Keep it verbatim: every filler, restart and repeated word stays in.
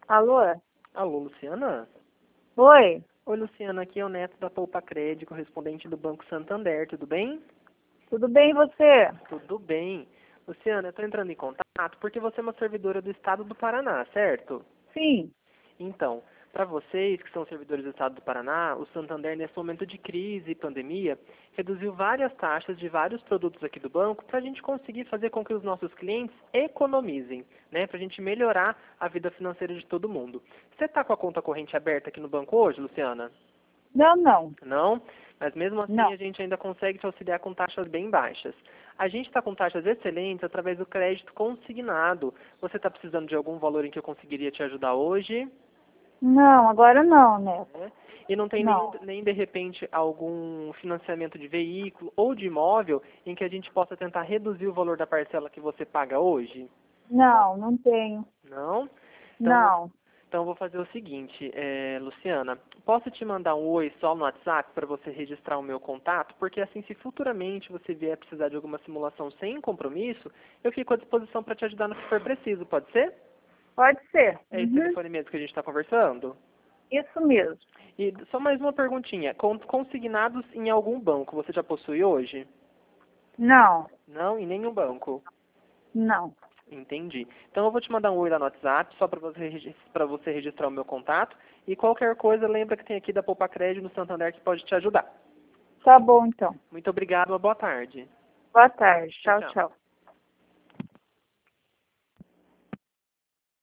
Alô? Alô, Luciana? Oi, Oi, Luciana, aqui é o Neto da Poupa Crédito, correspondente do Banco Santander, tudo bem? tudo bem e você? Tudo bem. Luciana, eu estou entrando em contato porque você é uma servidora do Estado do Paraná, certo? Sim. Então, para vocês que são servidores do Estado do Paraná, o Santander, nesse momento de crise e pandemia, reduziu várias taxas de vários produtos aqui do banco para a gente conseguir fazer com que os nossos clientes economizem, né? Para a gente melhorar a vida financeira de todo mundo. Você está com a conta corrente aberta aqui no banco hoje, Luciana? Não, não, Não, mas mesmo assim não. a gente ainda consegue te auxiliar com taxas bem baixas. A gente está com taxas excelentes através do crédito consignado. Você está precisando de algum valor em que eu conseguiria te ajudar hoje? Não, agora não, Neto. Né? E não tem nenhum, Não. nem de repente algum financiamento de veículo ou de imóvel em que a gente possa tentar reduzir o valor da parcela que você paga hoje? Não, não tenho. Não? Então, Não. então eu vou fazer o seguinte, é, Luciana, posso te mandar um oi só no WhatsApp para você registrar o meu contato? Porque assim, se futuramente você vier precisar de alguma simulação sem compromisso, eu fico à disposição para te ajudar no que for preciso, pode ser? Pode ser. É esse Uhum. telefone mesmo que a gente está conversando? Isso mesmo. E só mais uma perguntinha. Con- Consignados em algum banco, você já possui hoje? Não, Não, em nenhum banco. não. Entendi. Então eu vou te mandar um oi lá no WhatsApp, só para você, regi- pra você registrar o meu contato. E qualquer coisa, lembra que tem aqui da Poupa Crédito no Santander que pode te ajudar. Tá bom, então. Muito obrigado, uma boa tarde. Boa tarde. Tchau, Tchau, tchau. tchau.